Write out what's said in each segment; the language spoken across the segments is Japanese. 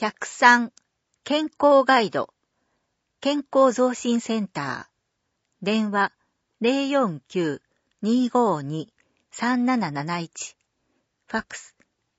103健康ガイド健康増進センター電話 049-252-3771 ファックス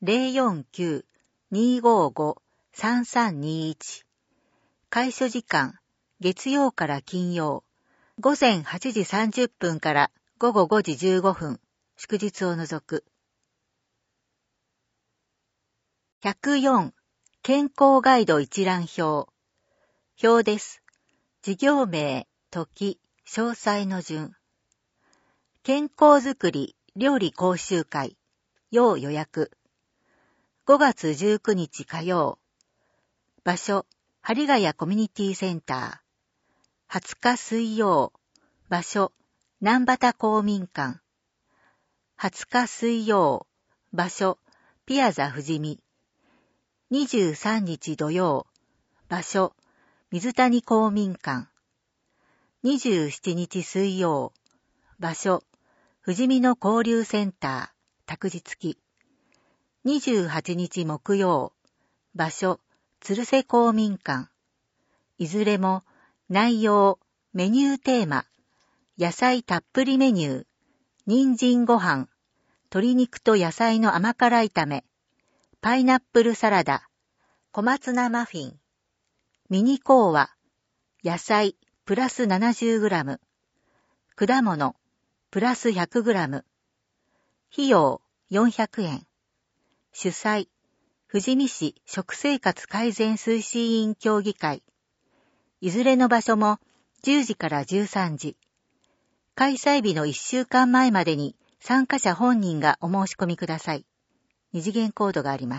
049-255-3321 開所時間月曜から金曜午前8時30分から午後5時15分祝日を除く。104健康ガイド一覧表表です。事業名、時、詳細の順。健康づくり料理講習会要予約。5月19日火曜。場所、針ヶ谷コミュニティセンター。20日水曜。場所、南畑公民館。20日水曜。場所、ピアザ富士見。23日土曜。場所、水谷公民館。27日水曜。場所、富士見の交流センター、託児付き。28日木曜。場所、鶴瀬公民館。いずれも、内容、メニューテーマ、野菜たっぷりメニュー、人参ご飯、鶏肉と野菜の甘辛炒め、パイナップルサラダ、小松菜マフィン、ミニコーワ、野菜プラス 70g、果物プラス 100g、費用400円、主催、富士見市食生活改善推進委員協議会、いずれの場所も10時から13時、開催日の1週間前までに参加者本人がお申し込みください。二次元コードがあります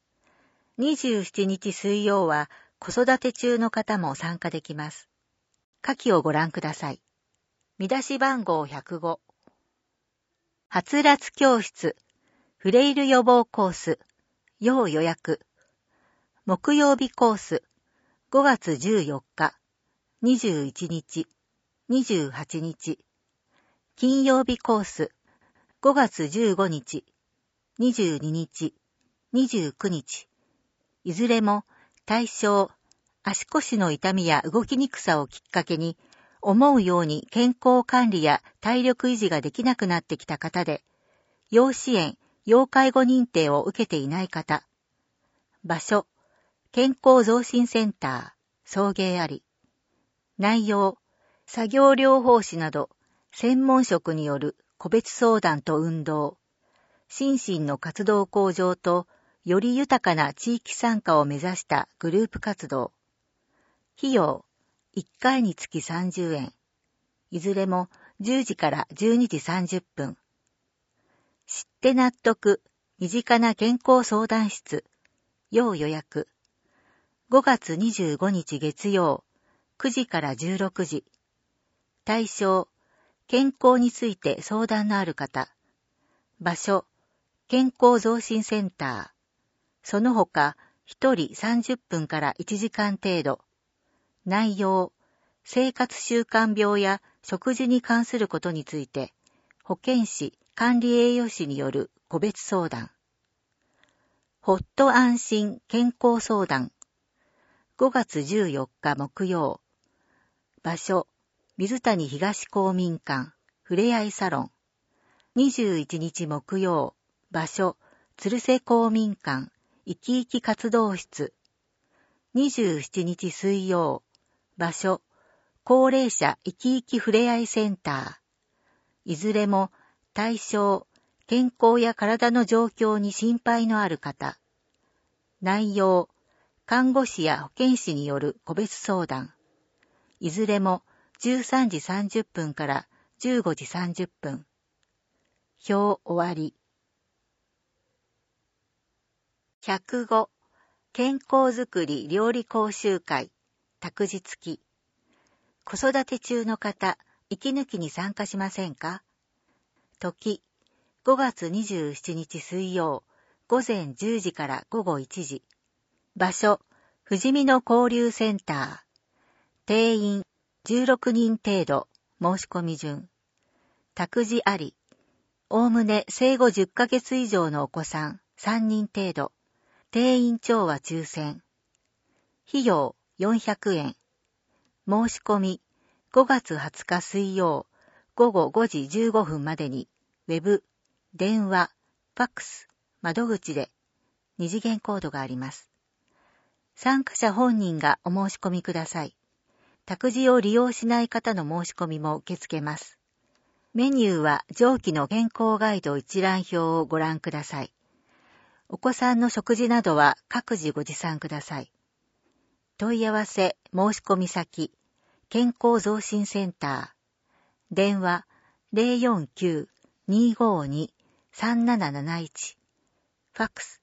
。27日水曜は子育て中の方も参加できます。下記をご覧ください。見出し番号105。はつらつ教室、フレイル予防コース、要予約。木曜日コース、5月14日、21日、28日。金曜日コース、5月15日、22日、29日。いずれも対象、足腰の痛みや動きにくさをきっかけに、思うように健康管理や体力維持ができなくなってきた方で、要支援、要介護認定を受けていない方。場所、健康増進センター、送迎あり。内容、作業療法士など、専門職による個別相談と運動。心身の活動向上と、より豊かな地域参加を目指したグループ活動。費用、1回につき30円。いずれも10時から12時30分。知って納得、身近な健康相談室。要予約。5月25日月曜、9時から16時。対象、健康について相談のある方。場所、健康増進センター。その他、1人30分から1時間程度。内容、生活習慣病や食事に関することについて、保健師、管理栄養士による個別相談。ほっと安心健康相談。5月14日木曜。場所、水谷東公民館、ふれあいサロン。21日木曜。場所、鶴瀬公民館、生き生き活動室。27日水曜。場所、高齢者生き生きふれあいセンター。いずれも対象、健康や体の状況に心配のある方。内容、看護師や保健師による個別相談。いずれも13時30分から15時30分。表終わり。105健康づくり料理講習会託児付き。子育て中の方、息抜きに参加しませんか？時、5月27日水曜、午前10時から午後1時。場所、富士見の交流センター。定員、16人程度、申し込み順。託児あり。おおむね生後10ヶ月以上のお子さん3人程度。定員長は抽選。 費用400円。申し込み5月20日水曜午後5時15分までに、ウェブ、電話、ファックス、窓口で二次元コードがあります。参加者本人がお申し込みください。託児を利用しない方の申し込みも受け付けます。メニューは上記の健康ガイド一覧表をご覧ください。お子さんの食事などは各自ご持参ください。問い合わせ申し込み先、健康増進センター、電話 049-252-3771、ファックス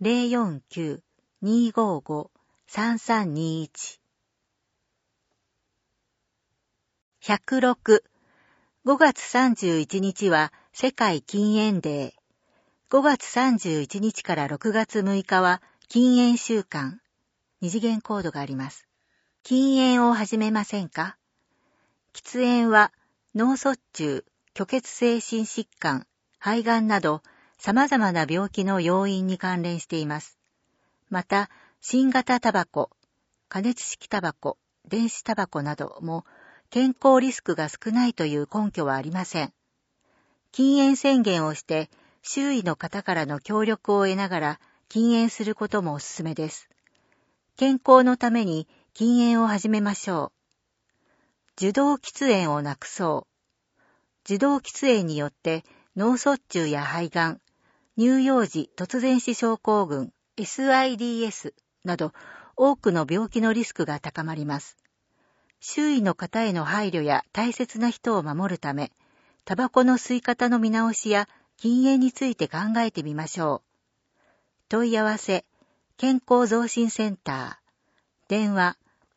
049-255-3321。106、5月31日は世界禁煙デー。5月31日から6月6日は禁煙週間。二次元コードがあります。禁煙を始めませんか？喫煙は脳卒中、虚血性心疾患、肺がんなど様々な病気の要因に関連しています。また、新型タバコ、加熱式タバコ、電子タバコなども健康リスクが少ないという根拠はありません。禁煙宣言をして周囲の方からの協力を得ながら禁煙することもおすすめです。健康のために禁煙を始めましょう。受動喫煙をなくそう。受動喫煙によって脳卒中や肺がん、乳幼児突然死症候群、SIDS など多くの病気のリスクが高まります。周囲の方への配慮や大切な人を守るため、タバコの吸い方の見直しや禁煙について考えてみましょう。問い合わせ、健康増進センター、電話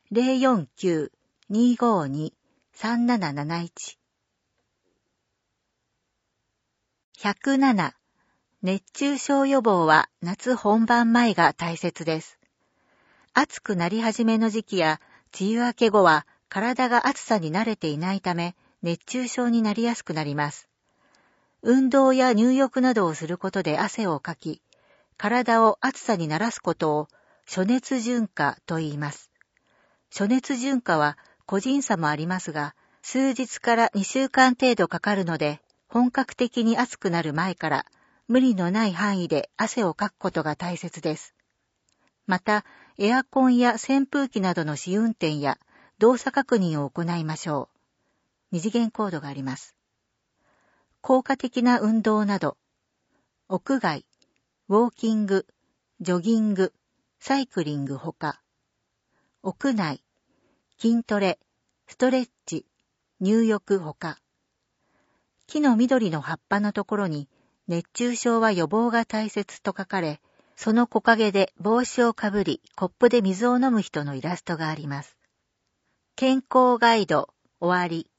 049-252-3771。107、熱中症予防は夏本番前が大切です。暑くなり始めの時期や梅雨明け後は体が暑さに慣れていないため熱中症になりやすくなります。運動や入浴などをすることで汗をかき、体を暑さに慣らすことを暑熱順化と言います。暑熱順化は個人差もありますが、数日から2週間程度かかるので、本格的に暑くなる前から無理のない範囲で汗をかくことが大切です。また、エアコンや扇風機などの試運転や動作確認を行いましょう。二次元コードがあります。効果的な運動など、屋外、ウォーキング、ジョギング、サイクリングほか、屋内、筋トレ、ストレッチ、入浴ほか、木の緑の葉っぱのところに熱中症は予防が大切と書かれ、その木陰で帽子をかぶり、コップで水を飲む人のイラストがあります。健康ガイド終わり。